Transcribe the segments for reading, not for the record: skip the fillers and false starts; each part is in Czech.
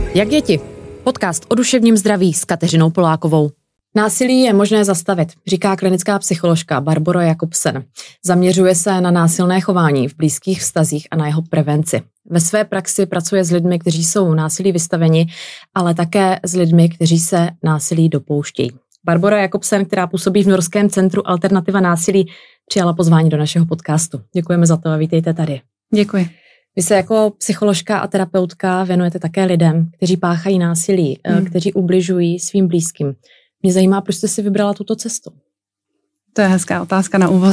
Jak děti? Podcast o duševním zdraví s Kateřinou Polákovou. Násilí je možné zastavit, říká klinická psycholožka Barbora Jakobsen. Zaměřuje se na násilné chování v blízkých vztazích a na jeho prevenci. Ve své praxi pracuje s lidmi, kteří jsou násilí vystaveni, ale také s lidmi, kteří se násilí dopouštějí. Barbora Jakobsen, která působí v Norském centru Alternativa násilí, přijala pozvání do našeho podcastu. Děkujeme za to a vítejte tady. Děkuji. Vy se jako psycholožka a terapeutka věnujete také lidem, kteří páchají násilí, kteří ubližují svým blízkým. Mě zajímá, proč jste si vybrala tuto cestu. To je hezká otázka na úvod.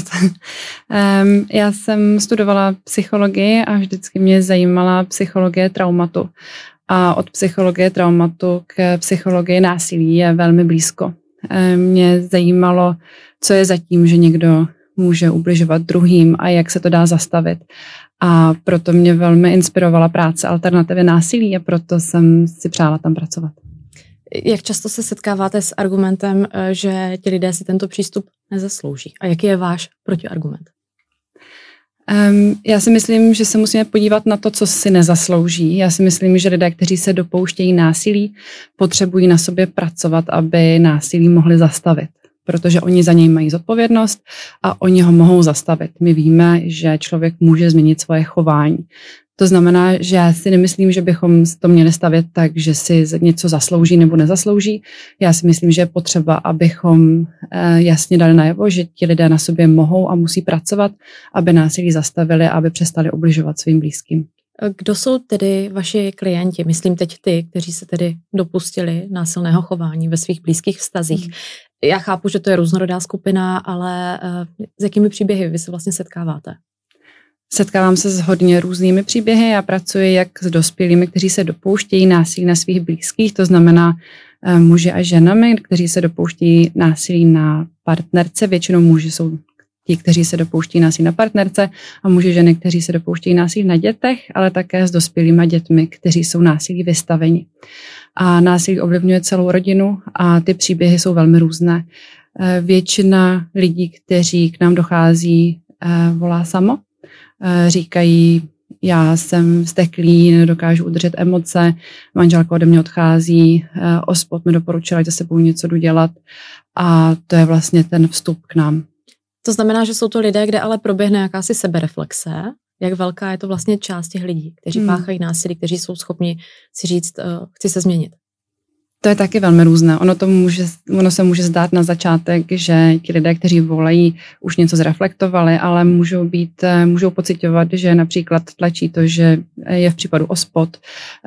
Já jsem studovala psychologii a vždycky mě zajímala psychologie traumatu. A od psychologie traumatu k psychologii násilí je velmi blízko. Mě zajímalo, co je zatím, že někdo může ubližovat druhým a jak se to dá zastavit. A proto mě velmi inspirovala práce Alternativy násilí a proto jsem si přála tam pracovat. Jak často se setkáváte s argumentem, že ti lidé si tento přístup nezaslouží? A jaký je váš protiargument? Já si myslím, že se musíme podívat na to, co si nezaslouží. Já si myslím, že lidé, kteří se dopouštějí násilí, potřebují na sobě pracovat, aby násilí mohli zastavit. Protože oni za něj mají zodpovědnost a oni ho mohou zastavit. My víme, že člověk může změnit svoje chování. To znamená, že já si nemyslím, že bychom to měli stavět tak, že si něco zaslouží nebo nezaslouží. Já si myslím, že je potřeba, abychom jasně dali najevo, že ti lidé na sobě mohou a musí pracovat, aby násilí zastavili a aby přestali ubližovat svým blízkým. Kdo jsou tedy vaši klienti? Myslím teď ty, kteří se tedy dopustili násilného chování ve svých blízkých vztazích. Já chápu, že to je různorodá skupina, ale s jakými příběhy vy se vlastně setkáváte? Setkávám se s hodně různými příběhy. Já pracuji jak s dospělými, kteří se dopouštějí násilí na svých blízkých, to znamená muži a ženami, kteří se dopouštějí násilí na partnerce. Většinou muži jsou ti, kteří se dopouštějí násilí na partnerce a muži ženy, kteří se dopouštějí násilí na dětech, ale také s dospělými dětmi, kteří jsou násilí vystaveni. A násilí ovlivňuje celou rodinu a ty příběhy jsou velmi různé. Většina lidí, kteří k nám dochází, volá samo. Říkají, já jsem vzteklý, nedokážu udržet emoce, manželka ode mě odchází, OSPOD mi doporučila, že se sebou něco jdu dělat a to je vlastně ten vstup k nám. To znamená, že jsou to lidé, kde ale proběhne jakási sebereflexe, jak velká je to vlastně část těch lidí, kteří páchají násilí, kteří jsou schopni si říct, chci se změnit. To je taky velmi různé. Ono se může zdát na začátek, že ti lidé, kteří volají, už něco zreflektovali, ale můžou pociťovat, že například tlačí to, že je v případu OSPOD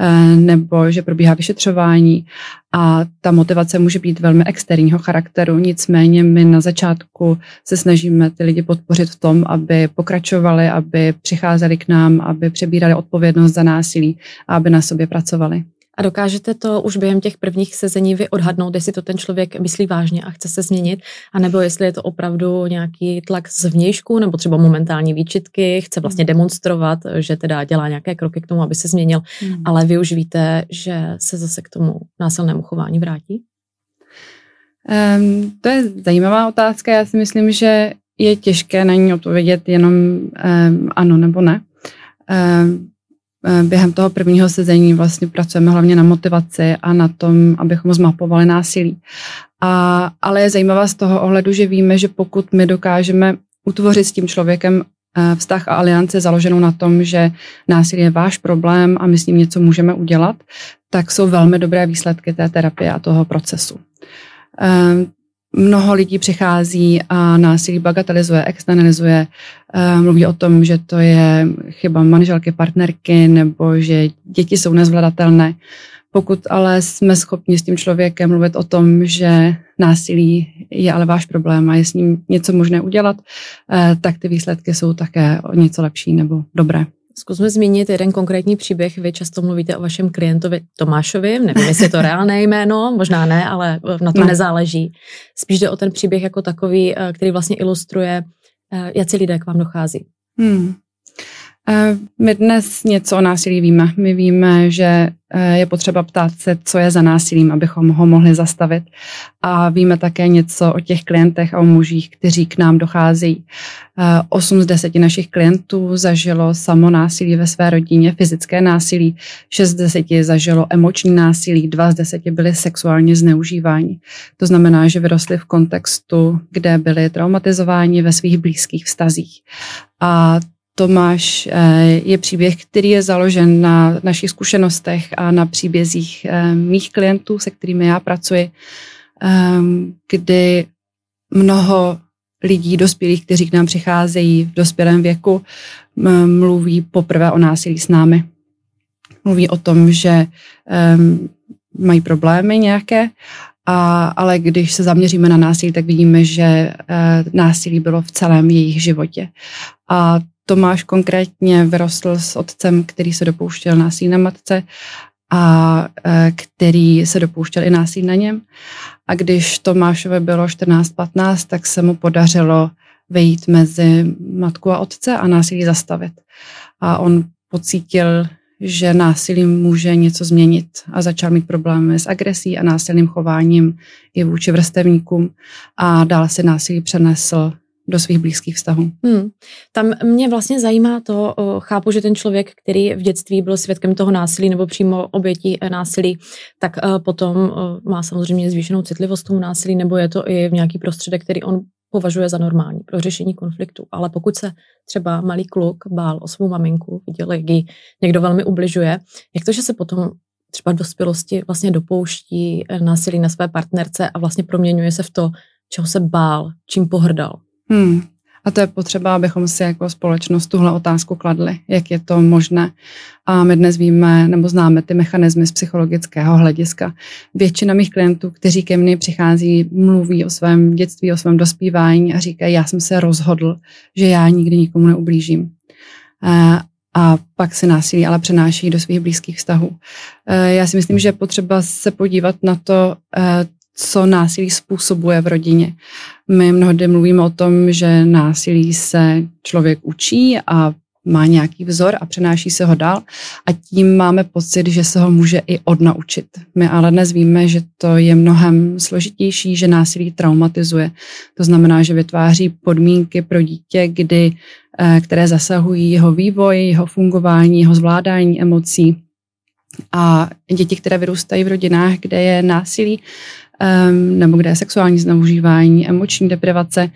nebo že probíhá vyšetřování a ta motivace může být velmi externího charakteru. Nicméně my na začátku se snažíme ty lidi podpořit v tom, aby pokračovali, aby přicházeli k nám, aby přebírali odpovědnost za násilí a aby na sobě pracovali. A dokážete to už během těch prvních sezení vy odhadnout, jestli to ten člověk myslí vážně a chce se změnit, anebo jestli je to opravdu nějaký tlak zvnějšku, nebo třeba momentální výčitky, chce vlastně demonstrovat, že teda dělá nějaké kroky k tomu, aby se změnil, ale vy už víte, že se zase k tomu násilnému chování vrátí? To je zajímavá otázka. Já si myslím, že je těžké na ní odpovědět jenom ano nebo ne. Během toho prvního sezení vlastně pracujeme hlavně na motivaci a na tom, abychom zmapovali násilí. Ale je zajímavá z toho ohledu, že víme, že pokud my dokážeme utvořit s tím člověkem vztah a alianci založenou na tom, že násilí je váš problém a my s ním něco můžeme udělat, tak jsou velmi dobré výsledky té terapie a toho procesu. Mnoho lidí přichází a násilí bagatelizuje, externalizuje, mluví o tom, že to je chyba manželky, partnerky nebo že děti jsou nezvladatelné. Pokud ale jsme schopni s tím člověkem mluvit o tom, že násilí je ale váš problém a je s ním něco možné udělat, tak ty výsledky jsou také o něco lepší nebo dobré. Zkusme zmínit jeden konkrétní příběh. Vy často mluvíte o vašem klientovi Tomášovi. Nevím, jestli je to reálné jméno, možná ne, ale na tom nezáleží. Spíš jde o ten příběh jako takový, který vlastně ilustruje, jací lidé k vám dochází. My dnes něco o násilí víme. My víme, že je potřeba ptát se, co je za násilím, abychom ho mohli zastavit. A víme také něco o těch klientech a o mužích, kteří k nám docházejí. 8 z 10 našich klientů zažilo samonásilí ve své rodině, fyzické násilí, 6 z 10 zažilo emoční násilí, 2 z 10 byli sexuálně zneužíváni. To znamená, že vyrostli v kontextu, kde byli traumatizováni ve svých blízkých vztazích. A Tomáš je příběh, který je založen na našich zkušenostech a na příbězích mých klientů, se kterými já pracuji, kdy mnoho lidí dospělých, kteří k nám přicházejí v dospělém věku, mluví poprvé o násilí s námi. Mluví o tom, že mají problémy nějaké, ale když se zaměříme na násilí, tak vidíme, že násilí bylo v celém jejich životě. A Tomáš konkrétně vyrostl s otcem, který se dopouštěl násilí na matce a který se dopouštěl i násilí na něm. A když Tomášovi bylo 14-15, tak se mu podařilo vejít mezi matku a otce a násilí zastavit. A on pocítil, že násilím může něco změnit a začal mít problémy s agresí a násilným chováním i vůči vrstevníkům a dál se násilí přenesl do svých blízkých vztahů. Tam mě vlastně zajímá to, chápu, že ten člověk, který v dětství byl svědkem toho násilí nebo přímo obětí násilí, tak potom má samozřejmě zvýšenou citlivost tomu násilí, nebo je to i v nějaký prostředek, který on považuje za normální pro řešení konfliktu. Ale pokud se třeba malý kluk bál o svou maminku, viděl, jak jí někdo velmi ubližuje, jak to, že se potom třeba v dospělosti vlastně dopouští násilí na své partnerce a vlastně proměňuje se v to, čeho se bál, čím pohrdal. A to je potřeba, abychom si jako společnost tuhle otázku kladli, jak je to možné. A my dnes víme nebo známe ty mechanismy z psychologického hlediska. Většina mých klientů, kteří ke mně přichází, mluví o svém dětství, o svém dospívání a říkají, já jsem se rozhodl, že já nikdy nikomu neublížím. A pak se násilí ale přenáší do svých blízkých vztahů. Já si myslím, že je potřeba se podívat na to, co násilí způsobuje v rodině. My mnohdy mluvíme o tom, že násilí se člověk učí a má nějaký vzor a přenáší se ho dál a tím máme pocit, že se ho může i odnaučit. My ale dnes víme, že to je mnohem složitější, že násilí traumatizuje. To znamená, že vytváří podmínky pro dítě, které zasahují jeho vývoj, jeho fungování, jeho zvládání emocí. A děti, které vyrůstají v rodinách, kde je násilí, nebo kde je sexuální zneužívání, emoční deprivace,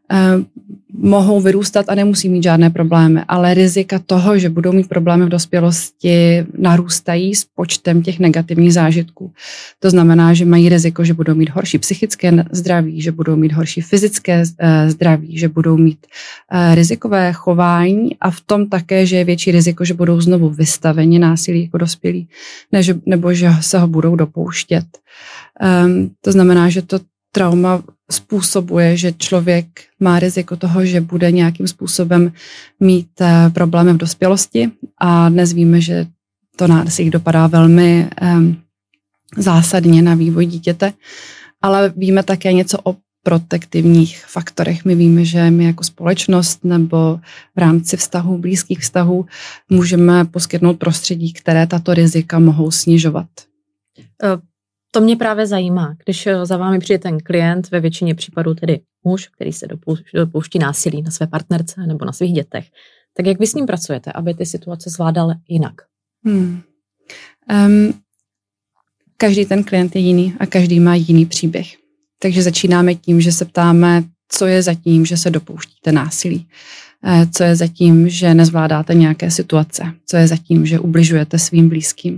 mohou vyrůstat a nemusí mít žádné problémy, ale rizika toho, že budou mít problémy v dospělosti, narůstají s počtem těch negativních zážitků. To znamená, že mají riziko, že budou mít horší psychické zdraví, že budou mít horší fyzické zdraví, že budou mít rizikové chování a v tom také, že je větší riziko, že budou znovu vystaveni násilí jako dospělí, nebo že se ho budou dopouštět. To znamená, že to trauma způsobuje, že člověk má riziko toho, že bude nějakým způsobem mít problémy v dospělosti a dnes víme, že to násilí dopadá velmi zásadně na vývoj dítěte, ale víme také něco o protektivních faktorech. My víme, že my jako společnost nebo v rámci vztahů, blízkých vztahů můžeme poskytnout prostředí, které tato rizika mohou snižovat. To mě právě zajímá, když za vámi přijde ten klient, ve většině případů tedy muž, který se dopouští násilí na své partnerce nebo na svých dětech, tak jak vy s ním pracujete, aby ty situace zvládal jinak? Každý ten klient je jiný a každý má jiný příběh. Takže začínáme tím, že se ptáme, co je za tím, že se dopouštíte násilí. Co je za tím, že nezvládáte nějaké situace. Co je za tím, že ubližujete svým blízkým.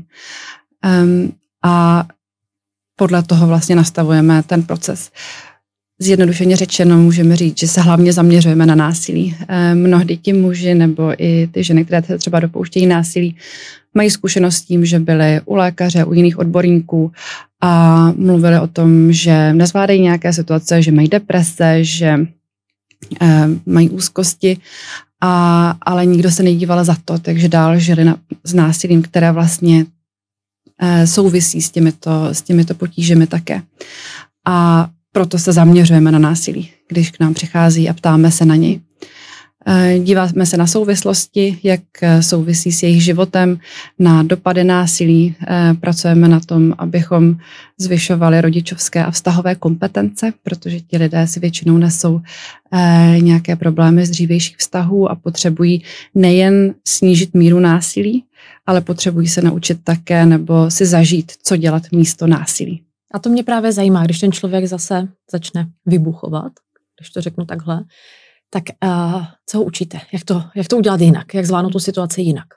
A podle toho vlastně nastavujeme ten proces. Zjednodušeně řečeno můžeme říct, že se hlavně zaměřujeme na násilí. Mnohdy ti muži nebo i ty ženy, které se třeba dopouštějí násilí, mají zkušenost s tím, že byli u lékaře, u jiných odborníků a mluvili o tom, že nezvládají nějaké situace, že mají deprese, že mají úzkosti, ale nikdo se nedíval za to, takže dál žili s násilím, které vlastně souvisí s těmito potížemi také. A proto se zaměřujeme na násilí, když k nám přichází a ptáme se na něj. Díváme se na souvislosti, jak souvisí s jejich životem, na dopady násilí. Pracujeme na tom, abychom zvyšovali rodičovské a vztahové kompetence, protože ti lidé si většinou nesou nějaké problémy z dřívějších vztahů a potřebují nejen snížit míru násilí, ale potřebují se naučit také nebo si zažít, co dělat místo násilí. A to mě právě zajímá, když ten člověk zase začne vybuchovat, když to řeknu takhle, tak co ho učíte? Jak to udělat jinak? Jak zvládnout tu situaci jinak?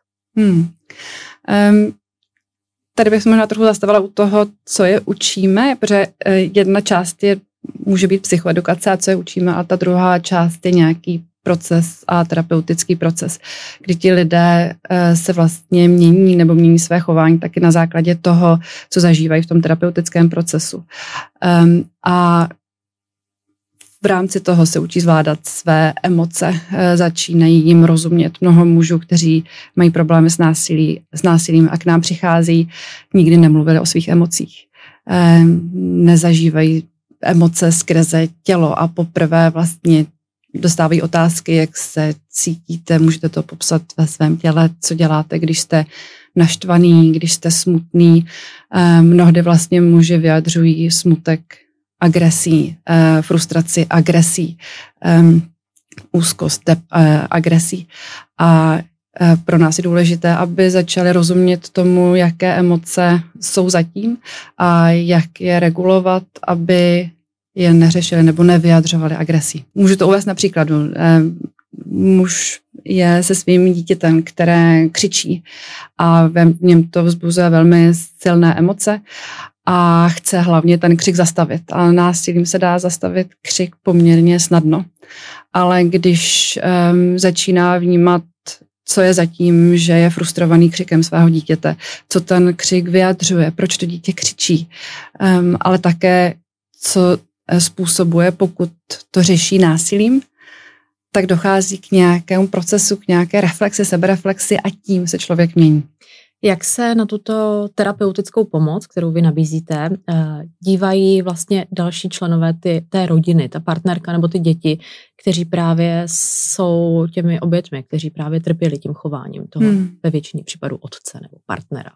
Tady bych se možná trochu zastavila u toho, co je učíme, protože jedna část může být psychoedukace a co je učíme, a ta druhá část je nějaký proces a terapeutický proces, kdy ti lidé se vlastně mění nebo mění své chování taky na základě toho, co zažívají v tom terapeutickém procesu. A v rámci toho se učí zvládat své emoce, začínají jim rozumět. Mnoho mužů, kteří mají problémy s násilím a k nám přichází, nikdy nemluvili o svých emocích. Nezažívají emoce skrze tělo a poprvé vlastně dostávají otázky, jak se cítíte, můžete to popsat ve svém těle, co děláte, když jste naštvaný, když jste smutný. Mnohdy vlastně muži vyjadřují smutek agresí, frustraci agresí, úzkost agresí. A pro nás je důležité, aby začali rozumět tomu, jaké emoce jsou zatím a jak je regulovat, aby je neřešili nebo nevyjadřovali agresí. Můžu to uvést na příkladu. Muž je se svým dítětem, které křičí a v něm to vzbuzuje velmi silné emoce a chce hlavně ten křik zastavit. A násilím se dá zastavit křik poměrně snadno. Ale když začíná vnímat, co je zatím, že je frustrovaný křikem svého dítěte, co ten křik vyjadřuje, proč to dítě křičí, ale také co způsobuje, pokud to řeší násilím, tak dochází k nějakému procesu, k nějaké reflexi, sebereflexi a tím se člověk mění. Jak se na tuto terapeutickou pomoc, kterou vy nabízíte, dívají vlastně další členové té rodiny, ta partnerka nebo ty děti, kteří právě jsou těmi oběťmi, kteří právě trpěli tím chováním toho ve většině případů otce nebo partnera?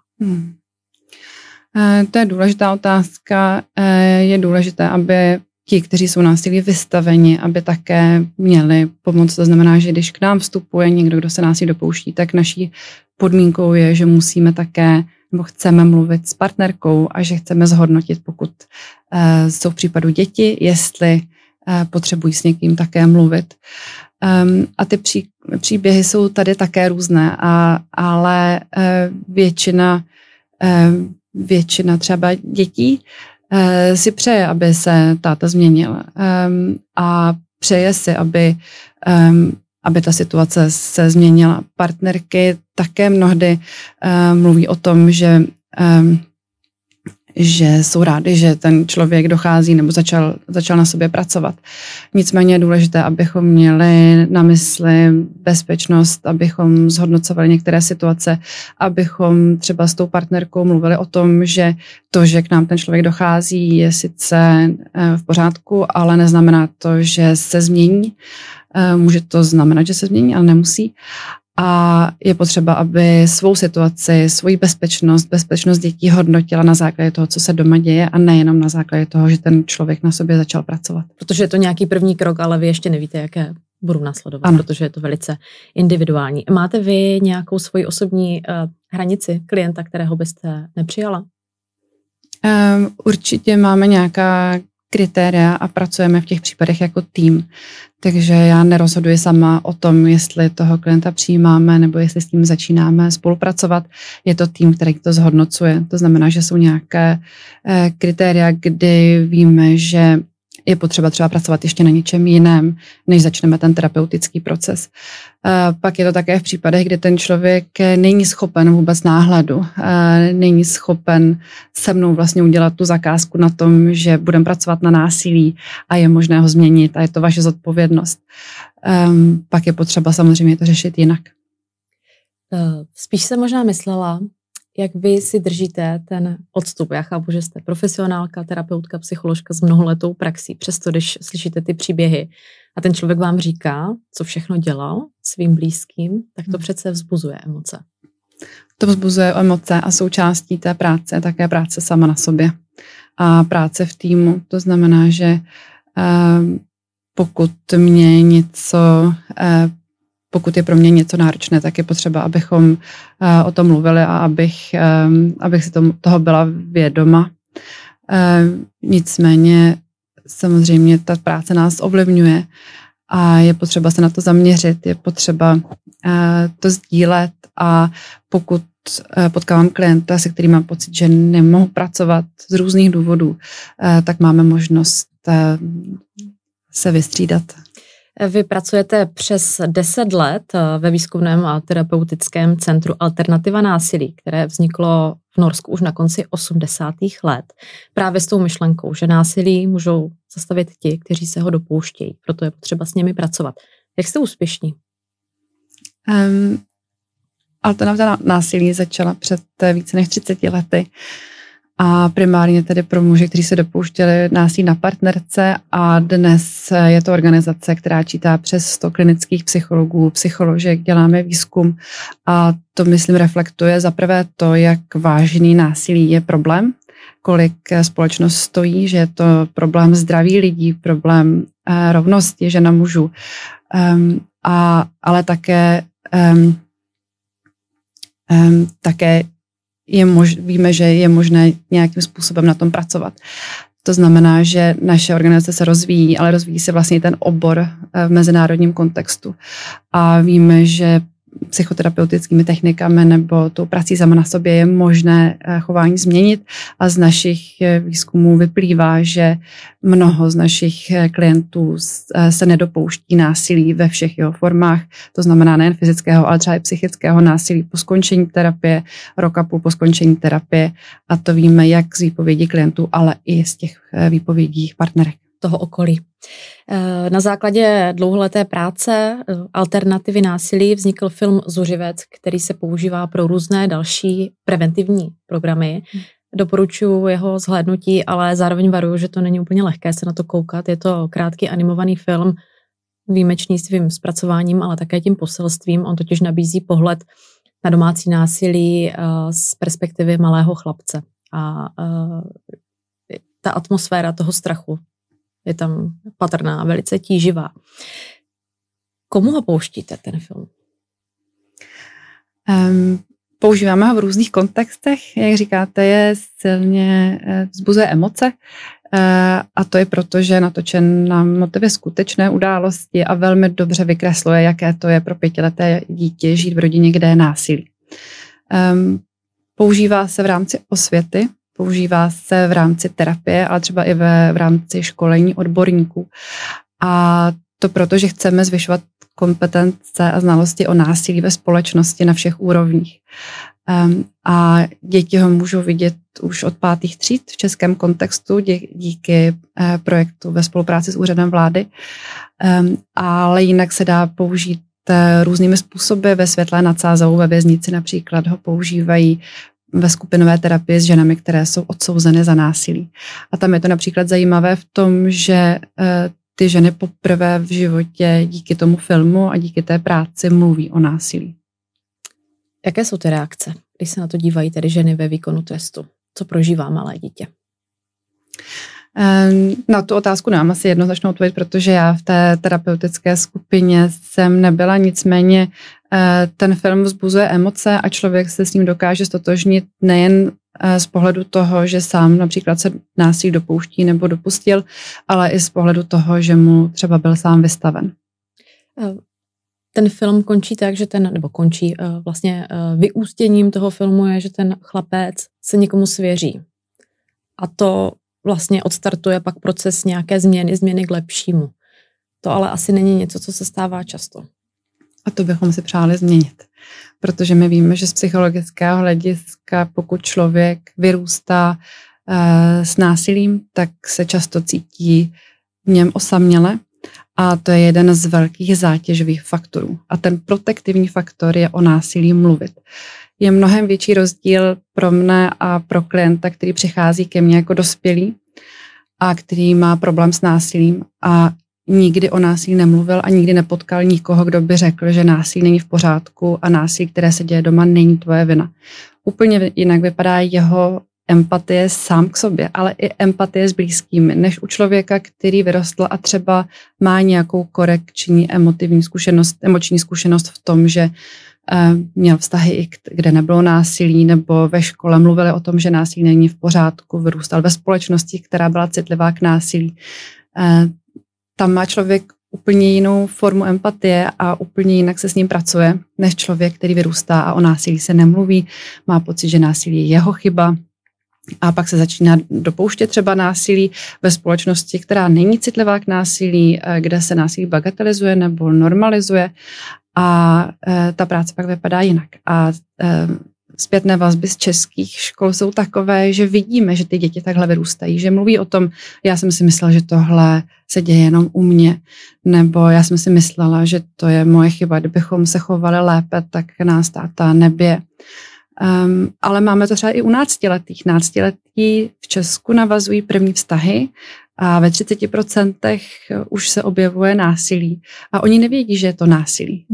To je důležitá otázka. Je důležité, aby ti, kteří jsou násilí vystaveni, aby také měli pomoc. To znamená, že když k nám vstupuje někdo, kdo se násilí dopouští, tak naší podmínkou je, že musíme také nebo chceme mluvit s partnerkou a že chceme zhodnotit, pokud jsou v případu děti, jestli potřebují s někým také mluvit. A ty příběhy jsou tady také různé, ale většina třeba dětí si přeje, aby se táta změnil a přeje si, aby ta situace se změnila. Partnerky také mnohdy mluví o tom, že jsou rádi, že ten člověk dochází nebo začal na sobě pracovat. Nicméně je důležité, abychom měli na mysli bezpečnost, abychom zhodnocovali některé situace, abychom třeba s tou partnerkou mluvili o tom, že to, že k nám ten člověk dochází, je sice v pořádku, ale neznamená to, že se změní. Může to znamenat, že se změní, ale nemusí. A je potřeba, aby svou situaci, svoji bezpečnost dětí hodnotila na základě toho, co se doma děje a nejenom na základě toho, že ten člověk na sobě začal pracovat. Protože je to nějaký první krok, ale vy ještě nevíte, jaké budou následovat, ano. Protože je to velice individuální. Máte vy nějakou svoji osobní hranici klienta, kterého byste nepřijala? Určitě máme nějaká kritéria a pracujeme v těch případech jako tým. Takže já nerozhoduji sama o tom, jestli toho klienta přijímáme nebo jestli s tím začínáme spolupracovat. Je to tým, který to zhodnocuje. To znamená, že jsou nějaké kritéria, kdy víme, že je potřeba třeba pracovat ještě na něčem jiném, než začneme ten terapeutický proces. Pak je to také v případech, kdy ten člověk není schopen vůbec náhledu, není schopen se mnou vlastně udělat tu zakázku na tom, že budeme pracovat na násilí a je možné ho změnit a je to vaše zodpovědnost. Pak je potřeba samozřejmě to řešit jinak. Spíš jsem možná myslela, jak vy si držíte ten odstup? Já chápu, že jste profesionálka, terapeutka, psycholožka s mnoholetou praxí, přesto když slyšíte ty příběhy a ten člověk vám říká, co všechno dělal svým blízkým, tak to přece vzbuzuje emoce. To vzbuzuje emoce a součástí té práce je také práce sama na sobě a práce v týmu. To znamená, že pokud je pro mě něco náročné, tak je potřeba, abychom o tom mluvili a abych si toho byla vědoma. Nicméně samozřejmě ta práce nás ovlivňuje a je potřeba se na to zaměřit, je potřeba to sdílet a pokud potkávám klienta, se kterým mám pocit, že nemohu pracovat z různých důvodů, tak máme možnost se vystřídat. Vy pracujete přes 10 let ve výzkumném a terapeutickém centru Alternativa násilí, které vzniklo v Norsku už na konci 80. let. Právě s tou myšlenkou, že násilí můžou zastavit ti, kteří se ho dopouštějí. Proto je potřeba s nimi pracovat. Jak jste úspěšní? Alternativa násilí začala před více než 30 lety. A primárně tedy pro muže, kteří se dopouštěli násilí na partnerce a dnes je to organizace, která čítá přes 100 klinických psychologů, psycholožek, děláme výzkum a to, myslím, reflektuje zaprvé to, jak vážný násilí je problém, kolik společnost stojí, že je to problém zdraví lidí, problém rovnosti žen a mužů, ale také víme, že je možné nějakým způsobem na tom pracovat. To znamená, že naše organizace se rozvíjí, ale rozvíjí se vlastně ten obor v mezinárodním kontextu. A víme, že psychoterapeutickými technikami nebo tou prací sama na sobě je možné chování změnit a z našich výzkumů vyplývá, že mnoho z našich klientů se nedopouští násilí ve všech jeho formách, to znamená nejen fyzického, ale třeba i psychického násilí po skončení terapie, rok a půl po skončení terapie a to víme jak z výpovědí klientů, ale i z těch výpovědí partnerek. Toho okolí. Na základě dlouholeté práce Alternativy násilí vznikl film Zuřivec, který se používá pro různé další preventivní programy. Doporučuji jeho zhlédnutí, ale zároveň varuju, že to není úplně lehké se na to koukat. Je to krátký animovaný film, výjimečný svým zpracováním, ale také tím poselstvím. On totiž nabízí pohled na domácí násilí z perspektivy malého chlapce. A ta atmosféra toho strachu je tam patrná a velice tíživá. Komu ho pouštíte, ten film? Používáme ho v různých kontextech, jak říkáte, je silně vzbuzuje emoce a to je proto, že je natočen na motivy skutečné události a velmi dobře vykresluje, jaké to je pro 5leté dítě žít v rodině, kde je násilí. Používá se v rámci osvěty, používá se v rámci terapie, ale třeba i v rámci školení odborníků. A to proto, že chceme zvyšovat kompetence a znalosti o násilí ve společnosti na všech úrovních. A děti ho můžou vidět už od 5. tříd v českém kontextu díky projektu ve spolupráci s úřadem vlády. Ale jinak se dá použít různými způsoby. Ve Světlé nad Sázavou ve věznici například ho používají ve skupinové terapii s ženami, které jsou odsouzeny za násilí. A tam je to například zajímavé v tom, že ty ženy poprvé v životě díky tomu filmu a díky té práci mluví o násilí. Jaké jsou ty reakce, když se na to dívají tedy ženy ve výkonu trestu? Co prožívá malé dítě? Na tu otázku nemám asi jednoznačnou odpověď, protože já v té terapeutické skupině jsem nebyla, nicméně ten film vzbuzuje emoce a člověk se s ním dokáže stotožnit nejen z pohledu toho, že sám například se násilí dopouští nebo dopustil, ale i z pohledu toho, že mu třeba byl sám vystaven. Ten film končí tak, že končí vlastně vyústěním toho filmu je, že ten chlapec se někomu svěří. A to vlastně odstartuje pak proces nějaké změny k lepšímu. To ale asi není něco, co se stává často. A to bychom si přáli změnit. Protože my víme, že z psychologického hlediska, pokud člověk vyrůstá s násilím, tak se často cítí v něm osaměle. A to je jeden z velkých zátěžových faktorů. A ten protektivní faktor je o násilí mluvit. je mnohem větší rozdíl pro mne a pro klienta, který přichází ke mně jako dospělý a který má problém s násilím a nikdy o násilí nemluvil a nikdy nepotkal nikoho, kdo by řekl, že násilí není v pořádku a násilí, které se děje doma, není tvoje vina. Úplně jinak vypadá jeho empatie sám k sobě, ale i empatie s blízkými, než u člověka, který vyrostl a třeba má nějakou korekční emoční zkušenost v tom, že měl vztahy, kde nebylo násilí, nebo ve škole mluvili o tom, že násilí není v pořádku, vyrůstal ve společnosti, která byla citlivá k násilí. Tam má člověk úplně jinou formu empatie a úplně jinak se s ním pracuje, než člověk, který vyrůstá a o násilí se nemluví, má pocit, že násilí je jeho chyba a pak se začíná dopouštět třeba násilí ve společnosti, která není citlivá k násilí, kde se násilí bagatelizuje nebo normalizuje a ta práce pak vypadá jinak. A zpětné vazby z českých škol jsou takové, že vidíme, že ty děti takhle vyrůstají, že mluví o tom, já jsem si myslela, že tohle se děje jenom u mě, nebo já jsem si myslela, že to je moje chyba, kdybychom se chovali lépe, tak nás táta nebije. Ale máme to třeba i u náctiletých. Náctiletí v Česku navazují první vztahy a ve 30% už se objevuje násilí. A oni nevědí, že je to násilí.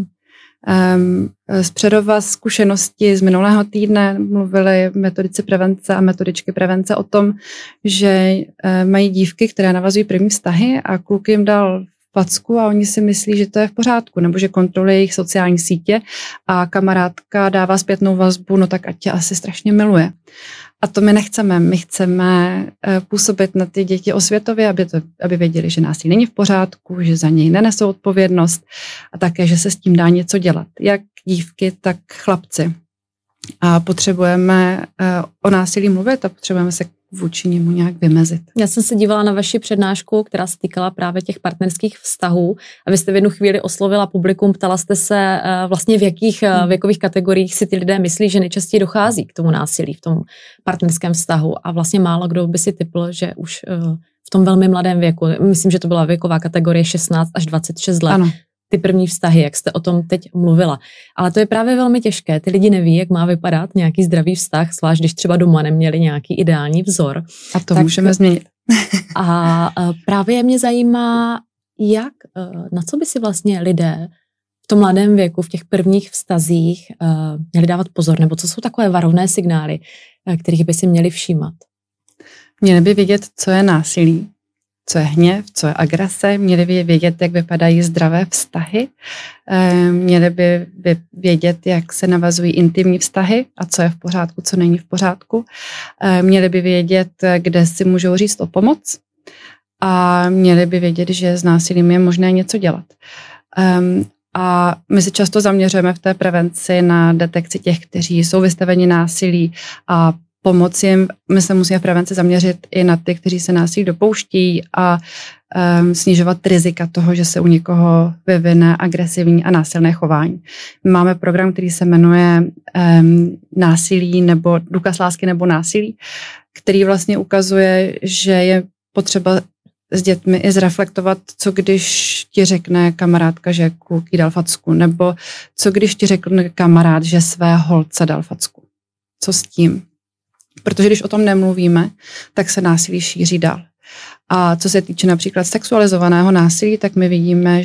Z Přerova zkušenosti z minulého týdne mluvili metodici prevence a metodičky prevence o tom, že mají dívky, které navazují první vztahy a kluk jim dal facku a oni si myslí, že to je v pořádku, nebo že kontroluje jejich sociální sítě a kamarádka dává zpětnou vazbu, no tak ať tě asi strašně miluje. A to my nechceme. My chceme působit na ty děti osvětově, aby věděli, že násilí není v pořádku, že za něj nenesou odpovědnost a také, že se s tím dá něco dělat. Jak dívky, tak chlapci. A potřebujeme o násilí mluvit a potřebujeme se vůči němu nějak vymezit. Já jsem se dívala na vaši přednášku, která se týkala právě těch partnerských vztahů a vy jste v jednu chvíli oslovila publikum, ptala jste se vlastně v jakých věkových kategoriích si ty lidé myslí, že nejčastěji dochází k tomu násilí v tom partnerském vztahu a vlastně málo kdo by si tipl, že už v tom velmi mladém věku, myslím, že to byla věková kategorie 16 až 26 let, ano. Ty první vztahy, jak jste o tom teď mluvila. Ale to je právě velmi těžké. Ty lidi neví, jak má vypadat nějaký zdravý vztah, zvlášť když třeba doma neměli nějaký ideální vzor. A to můžeme změnit. A právě mě zajímá, na co by si vlastně lidé v tom mladém věku, v těch prvních vztazích měli dávat pozor, nebo co jsou takové varovné signály, kterých by si měli všímat? Měli by vědět, co je násilí, co je hněv, co je agrese, měli by vědět, jak vypadají zdravé vztahy, měli by vědět, jak se navazují intimní vztahy a co je v pořádku, co není v pořádku. Měli by vědět, kde si můžou říct o pomoc a měli by vědět, že s násilím je možné něco dělat. A my se často zaměřujeme v té prevenci na detekci těch, kteří jsou vystaveni násilí a pomoci jim. My se musíme v prevenci zaměřit i na ty, kteří se násilí dopouští a snižovat rizika toho, že se u někoho vyvine agresivní a násilné chování. Máme program, který se jmenuje násilí nebo důkaz lásky nebo násilí, který vlastně ukazuje, že je potřeba s dětmi i zreflektovat, co když ti řekne kamarádka, že kluk jí dal facku, nebo co když ti řekne kamarád, že své holce dal facku. Co s tím? Protože když o tom nemluvíme, tak se násilí šíří dál. A co se týče například sexualizovaného násilí, tak my vidíme,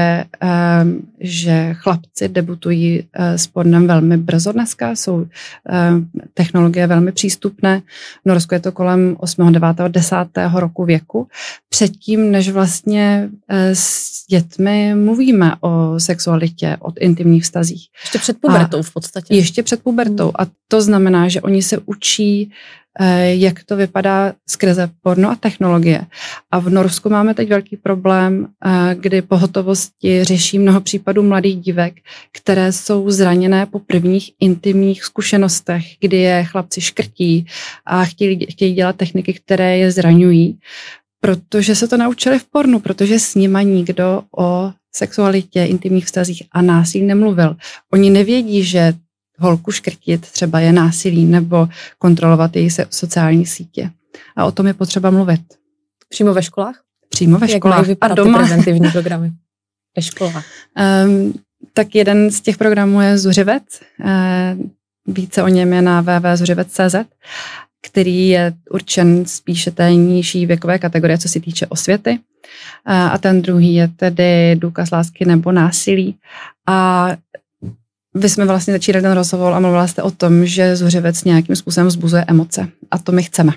že chlapci debutují s pornem velmi brzo dneska, jsou technologie velmi přístupné. V Norsku je to kolem 8., 9., 10. roku věku. Předtím, než vlastně s dětmi mluvíme o sexualitě, o intimních vztazích. Ještě před pubertou v podstatě. Ještě před pubertou. A to znamená, že oni se učí, jak to vypadá skrze porno a technologie. A v Norsku máme teď velký problém, kdy pohotovosti řeší mnoho případů mladých dívek, které jsou zraněné po prvních intimních zkušenostech, kdy je chlapci škrtí a chtějí dělat techniky, které je zraňují, protože se to naučili v pornu, protože s nima nikdo o sexualitě, intimních vztazích a násilí nemluvil. Oni nevědí, že holku škrtit třeba je násilí nebo kontrolovat její sociální sítě. A o tom je potřeba mluvit. Přímo ve školách? Přímo ve školách. Jak vypadat ty preventivní programy ve školách? Tak jeden z těch programů je Zuřivec. Více o něm je na www.zuřivec.cz, který je určen spíše té nižší věkové kategorie, co se týče osvěty. A ten druhý je tedy důkaz lásky nebo násilí. A vy jsme vlastně začínali ten rozhovor a mluvila jste o tom, že zuřivec nějakým způsobem vzbuzuje emoce. A to my chceme.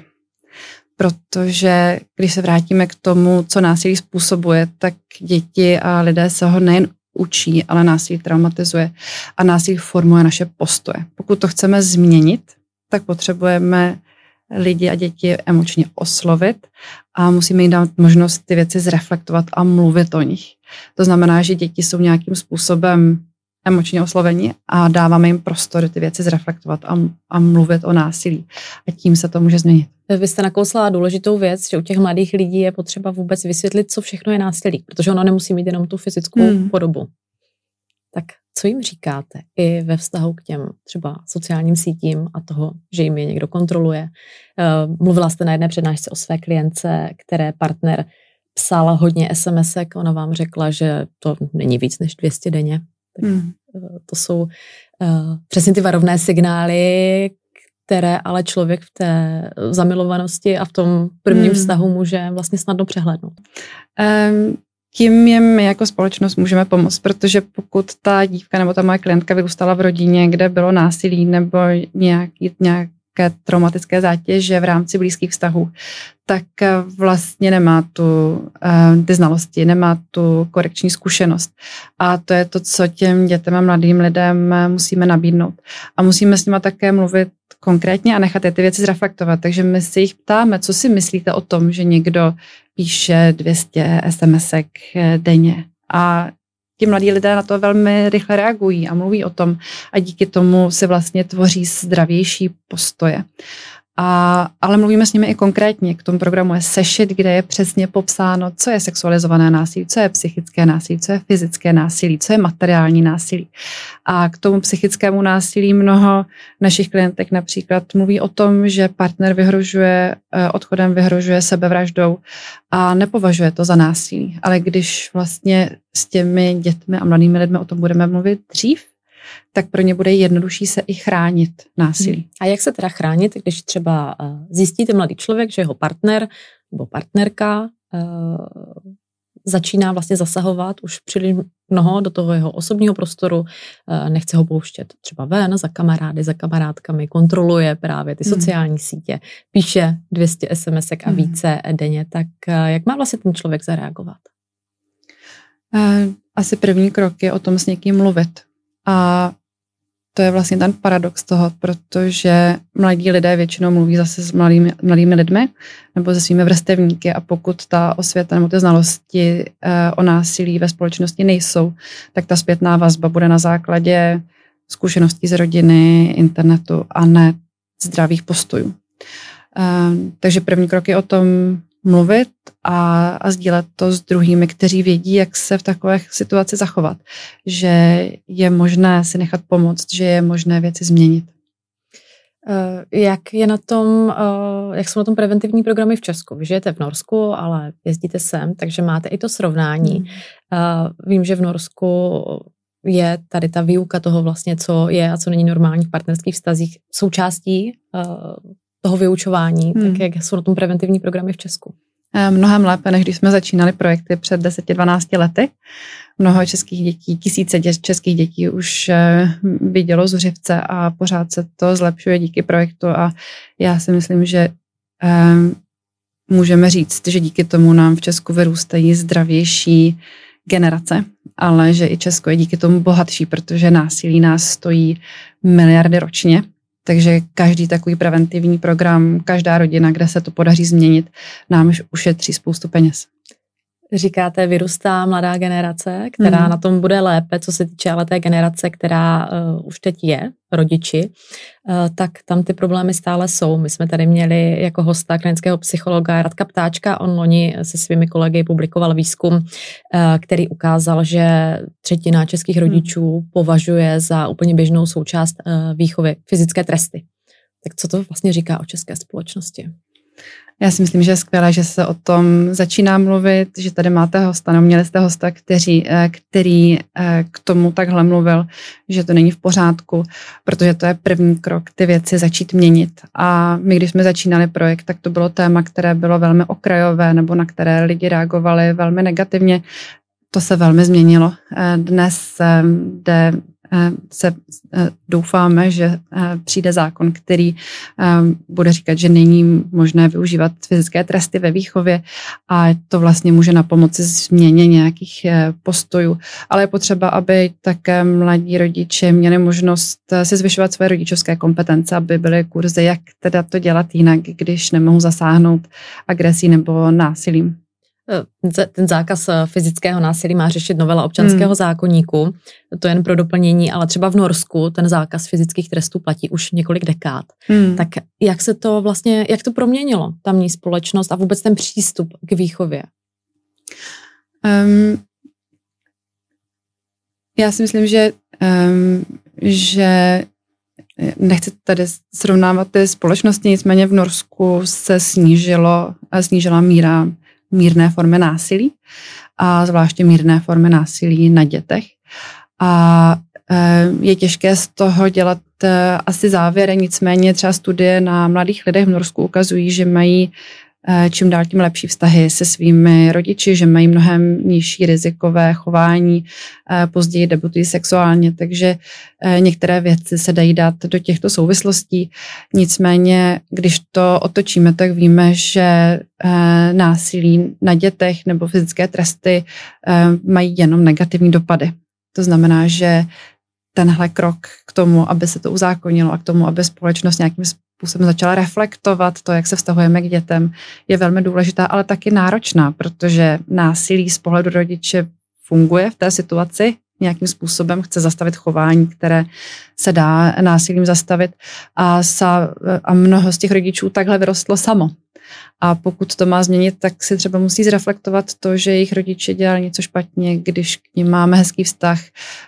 Protože když se vrátíme k tomu, co násilí způsobuje, tak děti a lidé se ho nejen učí, ale násilí traumatizuje a násilí formuje naše postoje. Pokud to chceme změnit, tak potřebujeme lidi a děti emočně oslovit a musíme jim dát možnost ty věci zreflektovat a mluvit o nich. To znamená, že děti jsou nějakým způsobem emočně osloveni a dáváme jim prostor ty věci zreflektovat a mluvit o násilí. A tím se to může změnit. Vy jste nakousla důležitou věc, že u těch mladých lidí je potřeba vůbec vysvětlit, co všechno je násilí, protože ono nemusí mít jenom tu fyzickou podobu. Tak co jim říkáte i ve vztahu k těm třeba sociálním sítím a toho, že jim je někdo kontroluje? Mluvila jste na jedné přednášce o své klientce, které partner psal hodně SMSek, ona vám řekla, že to není víc než 200 denně. Tak to jsou přesně ty varovné signály, které ale člověk v té zamilovanosti a v tom prvním vztahu může vlastně snadno přehlédnout. Tím jim jako společnost můžeme pomoct, protože pokud ta dívka nebo ta moje klientka vyrůstala v rodině, kde bylo násilí nebo nějaké traumatické zátěže v rámci blízkých vztahů, tak vlastně nemá ty znalosti, nemá tu korekční zkušenost. A to je to, co těm dětem a mladým lidem musíme nabídnout. A musíme s nimi také mluvit konkrétně a nechat ty věci zreflektovat. Takže my se jich ptáme, co si myslíte o tom, že někdo píše 200 SMSek denně. A ti mladí lidé na to velmi rychle reagují a mluví o tom a díky tomu si vlastně tvoří zdravější postoje. Ale mluvíme s nimi i konkrétně. K tomu programu je sešit, kde je přesně popsáno, co je sexualizované násilí, co je psychické násilí, co je fyzické násilí, co je materiální násilí. A k tomu psychickému násilí mnoho našich klientek například mluví o tom, že partner vyhrožuje odchodem, vyhrožuje sebevraždou a nepovažuje to za násilí. Ale když vlastně s těmi dětmi a mladými lidmi o tom budeme mluvit dřív, tak pro ně bude jednodušší se i chránit násilí. A jak se teda chránit, když třeba zjistíte mladý člověk, že jeho partner nebo partnerka začíná vlastně zasahovat už příliš mnoho do toho jeho osobního prostoru, nechce ho pouštět třeba ven za kamarády, za kamarádkami, kontroluje právě ty sociální sítě, píše 200 SMSek a více denně, tak jak má vlastně ten člověk zareagovat? Asi první krok je o tom s někým mluvit. A to je vlastně ten paradox toho, protože mladí lidé většinou mluví zase s mladými lidmi nebo se svými vrstevníky a pokud ta osvěta nebo ty znalosti o násilí ve společnosti nejsou, tak ta zpětná vazba bude na základě zkušeností z rodiny, internetu a ne zdravých postojů. Takže první krok je o tom mluvit a sdílet to s druhými, kteří vědí, jak se v takové situaci zachovat. Že je možné si nechat pomoct, že je možné věci změnit. Jak jsou na tom preventivní programy v Česku? Vy žijete v Norsku, ale jezdíte sem, takže máte i to srovnání. Vím, že v Norsku je tady ta výuka toho vlastně, co je a co není normální v partnerských vztazích součástí toho vyučování, tak jak jsou na tom preventivní programy v Česku? Mnohem lépe, než když jsme začínali projekty před 10-12 lety. Mnoho českých dětí, tisíce českých dětí už vidělo Zuřivce a pořád se to zlepšuje díky projektu a já si myslím, že můžeme říct, že díky tomu nám v Česku vyrůstají zdravější generace, ale že i Česko je díky tomu bohatší, protože násilí nás stojí miliardy ročně. Takže každý takový preventivní program, každá rodina, kde se to podaří změnit, nám už ušetří spoustu peněz. Říkáte, vyrůstá mladá generace, která na tom bude lépe, co se týče ale té generace, která už teď je, rodiči, tak tam ty problémy stále jsou. My jsme tady měli jako hosta klinického psychologa Radka Ptáčka, on loni se svými kolegy publikoval výzkum, který ukázal, že 1/3 českých rodičů považuje za úplně běžnou součást výchovy fyzické tresty. Tak co to vlastně říká o české společnosti? Já si myslím, že je skvělé, že se o tom začíná mluvit, že tady máte hosta, no měli jste hosta, který k tomu takhle mluvil, že to není v pořádku, protože to je první krok ty věci začít měnit. A my, když jsme začínali projekt, tak to bylo téma, které bylo velmi okrajové nebo na které lidi reagovali velmi negativně. To se velmi změnilo. Dnes doufáme, že přijde zákon, který bude říkat, že není možné využívat fyzické tresty ve výchově a to vlastně může napomoci změně nějakých postojů. Ale je potřeba, aby také mladí rodiče měli možnost si zvyšovat své rodičovské kompetence, aby byly kurzy, jak teda to dělat jinak, když nemohou zasáhnout agresí nebo násilím. Ten zákaz fyzického násilí má řešit novela občanského zákoníku, to jen pro doplnění, ale třeba v Norsku ten zákaz fyzických trestů platí už několik dekád. Tak jak to proměnilo tamní společnost a vůbec ten přístup k výchově? Já si myslím, že nechci tady srovnávat ty společnosti, nicméně v Norsku se snížila míra mírné formy násilí a zvláště mírné formy násilí na dětech. A je těžké z toho dělat asi závěry, nicméně třeba studie na mladých lidech v Norsku ukazují, že mají čím dál tím lepší vztahy se svými rodiči, že mají mnohem nižší rizikové chování, později debutují sexuálně, takže některé věci se dají dát do těchto souvislostí. Nicméně, když to otočíme, tak víme, že násilí na dětech nebo fyzické tresty mají jenom negativní dopady. To znamená, že tenhle krok k tomu, aby se to uzákonilo a k tomu, aby společnost nějakým způsobem začala reflektovat to, jak se vztahujeme k dětem, je velmi důležitá, ale taky náročná, protože násilí z pohledu rodiče funguje v té situaci, nějakým způsobem chce zastavit chování, které se dá násilím zastavit a mnoho z těch rodičů takhle vyrostlo samo. A pokud to má změnit, tak si třeba musí zreflektovat to, že jejich rodiče dělali něco špatně, když k nim máme hezký vztah,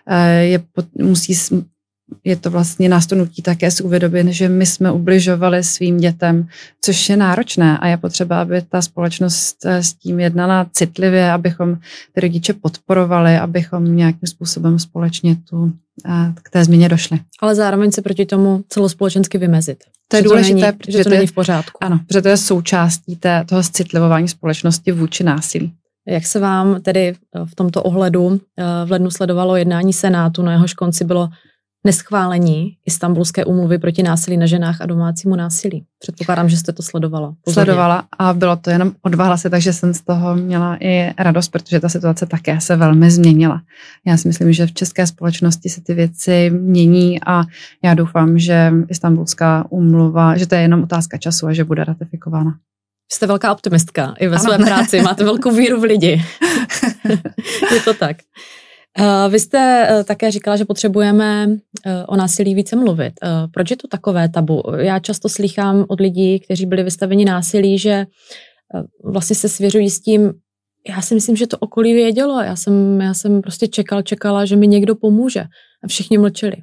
je to vlastně nás to nutí také si uvědomit, že my jsme ubližovali svým dětem, což je náročné a je potřeba, aby ta společnost s tím jednala citlivě, abychom ty rodiče podporovali, abychom nějakým způsobem společně k té změně došli. Ale zároveň se proti tomu celospolečensky vymezit. To je důležité, protože to není v pořádku. Ano, protože to je součástí toho citlivování společnosti vůči násilí. Jak se vám tedy v tomto ohledu v lednu sledovalo jednání Senátu, na jehož konci bylo neschválení Istanbulské úmluvy proti násilí na ženách a domácímu násilí? Předpokládám, že jste to sledovala. Sledovala a bylo to jenom o 2 hlasy, takže jsem z toho měla i radost, protože ta situace také se velmi změnila. Já si myslím, že v české společnosti se ty věci mění a já doufám, že Istanbulská úmluva, že to je jenom otázka času a že bude ratifikována. Jste velká optimistka i ve své práci, máte velkou víru v lidi. Je to tak. Vy jste také říkala, že potřebujeme o násilí více mluvit. Proč je to takové tabu? Já často slýchám od lidí, kteří byli vystaveni násilí, že vlastně se svěřují s tím, já si myslím, že to okolí vědělo. Já jsem prostě čekala, že mi někdo pomůže. A všichni mlčeli.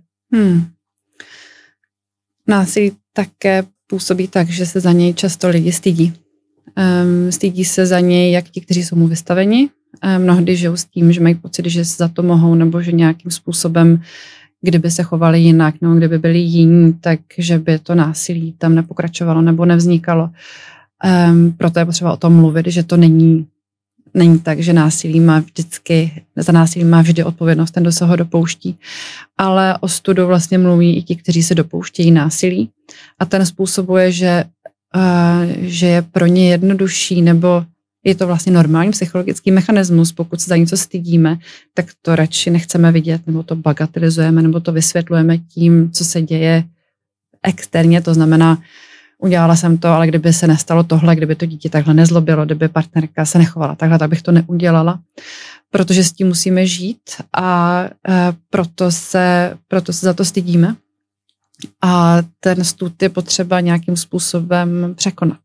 Násilí také působí tak, že se za něj často lidi stydí. Stydí se za něj jak ti, kteří jsou mu vystaveni. Mnohdy žijou s tím, že mají pocit, že za to mohou, nebo že nějakým způsobem, kdyby se chovali jinak, nebo kdyby byli jiní, takže by to násilí tam nepokračovalo nebo nevznikalo. Proto je potřeba o tom mluvit, že to není tak, že za násilí má vždy odpovědnost ten, kdo se ho dopouští. Ale o studu vlastně mluví i ti, kteří se dopouštějí násilí. A ten způsobuje, že je pro ně jednodušší, nebo je to vlastně normální psychologický mechanismus. Pokud se za něco stydíme, tak to radši nechceme vidět, nebo to bagatelizujeme, nebo to vysvětlujeme tím, co se děje externě. To znamená, udělala jsem to, ale kdyby se nestalo tohle, kdyby to dítě takhle nezlobilo, kdyby partnerka se nechovala takhle, tak bych to neudělala. Protože s tím musíme žít a proto se za to stydíme. A ten stud je potřeba nějakým způsobem překonat.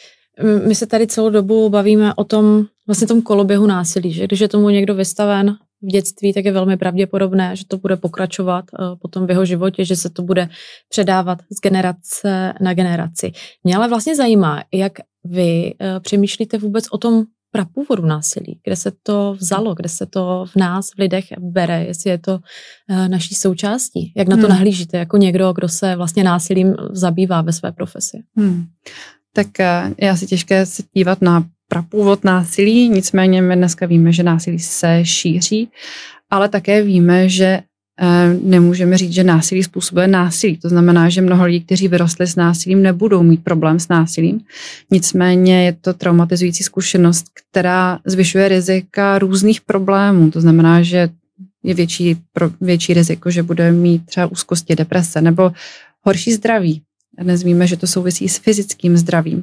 My se tady celou dobu bavíme o tom koloběhu násilí, že když je tomu někdo vystaven, v dětství, tak je velmi pravděpodobné, že to bude pokračovat potom v jeho životě, že se to bude předávat z generace na generaci. Mě ale vlastně zajímá, jak vy přemýšlíte vůbec o tom prapůvodu násilí, kde se to vzalo, kde se to v nás, v lidech bere, jestli je to naší součástí. Jak na to nahlížíte jako někdo, kdo se vlastně násilím zabývá ve své profesi? Tak je asi těžké se dívat na prapůvod násilí, nicméně my dneska víme, že násilí se šíří, ale také víme, že nemůžeme říct, že násilí způsobuje násilí. To znamená, že mnoho lidí, kteří vyrostli s násilím, nebudou mít problém s násilím. Nicméně je to traumatizující zkušenost, která zvyšuje rizika různých problémů. To znamená, že je větší riziko, že bude mít třeba úzkosti, deprese nebo horší zdraví. Dnes víme, že to souvisí s fyzickým zdravím.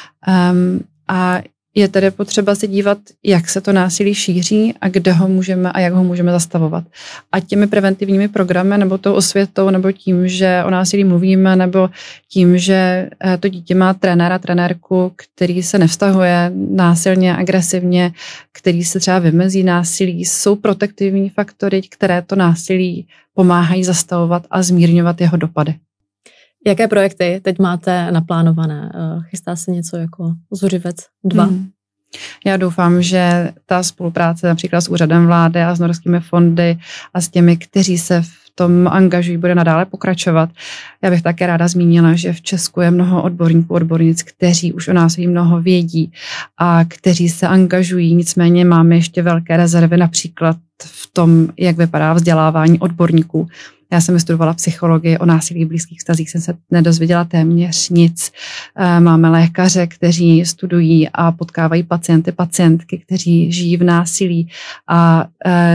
A je tedy potřeba se dívat, jak se to násilí šíří a kde ho můžeme a jak ho můžeme zastavovat. A těmi preventivními programy, nebo tou osvětou, nebo tím, že o násilí mluvíme, nebo tím, že to dítě má trenéra, trenérku, který se nevztahuje násilně, agresivně, který se třeba vymezí násilí, jsou protektivní faktory, které to násilí pomáhají zastavovat a zmírňovat jeho dopady. Jaké projekty teď máte naplánované? Chystá se něco jako Zuřivec 2? Já doufám, že ta spolupráce například s úřadem vlády a s norskými fondy a s těmi, kteří se v tom angažují, bude nadále pokračovat. Já bych také ráda zmínila, že v Česku je mnoho odborníků, odbornic, kteří už o násilí mnoho vědí a kteří se angažují. Nicméně máme ještě velké rezervy například v tom, jak vypadá vzdělávání odborníků. Já jsem vystudovala psychologii, o násilí v blízkých vztazích jsem se nedozvěděla téměř nic. Máme lékaře, kteří studují a potkávají pacientky, kteří žijí v násilí a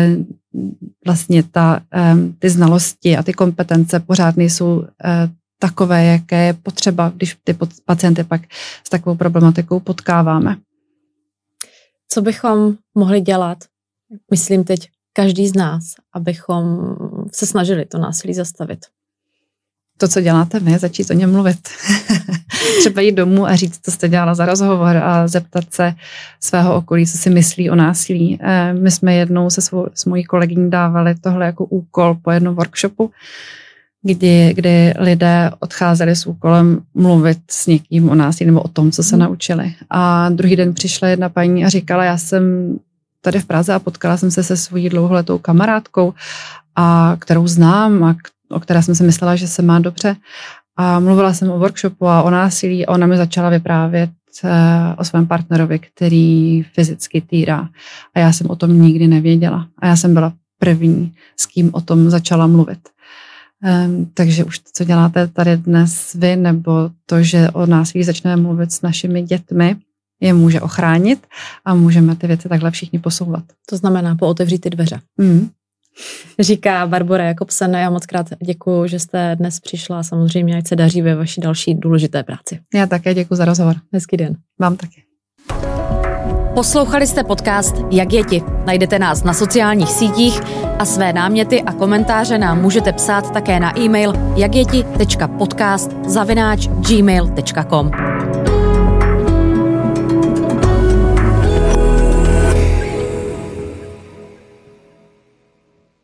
vlastně ty znalosti a ty kompetence pořád nejsou takové, jaké je potřeba, když ty pacienty pak s takovou problematikou potkáváme. Co bychom mohli dělat, myslím teď každý z nás, abychom se snažili to násilí zastavit? To, co děláte vy, začít o něm mluvit. Třeba jít domů a říct, co jste dělala za rozhovor a zeptat se svého okolí, co si myslí o násilí. My jsme jednou s mojí kolegyní dávali tohle jako úkol po jednom workshopu, kdy lidé odcházeli s úkolem mluvit s někým o násilí nebo o tom, co se naučili. A druhý den přišla jedna paní a říkala, já jsem tady v Praze a potkala jsem se svojí dlouholetou kamarádkou, kterou znám a o které jsem si myslela, že se má dobře. A mluvila jsem o workshopu a o násilí a ona mi začala vyprávět o svém partnerovi, který fyzicky týrá. A já jsem o tom nikdy nevěděla. A já jsem byla první, s kým o tom začala mluvit. Takže už to, co děláte tady dnes vy, nebo to, že o násilí začneme mluvit s našimi dětmi, je může ochránit a můžeme ty věci takhle všichni posouvat. To znamená pootevřít ty dveře. Říká Barbora Jakobsen. Já moc krát děkuju, že jste dnes přišla. Samozřejmě, ať se daří ve vaší další důležité práci. Já také děkuju za rozhovor. Hezký den. Vám taky. Poslouchali jste podcast Jak je ti. Najdete nás na sociálních sítích a své náměty a komentáře nám můžete psát také na e-mail jakyeti.podcast@gmail.com.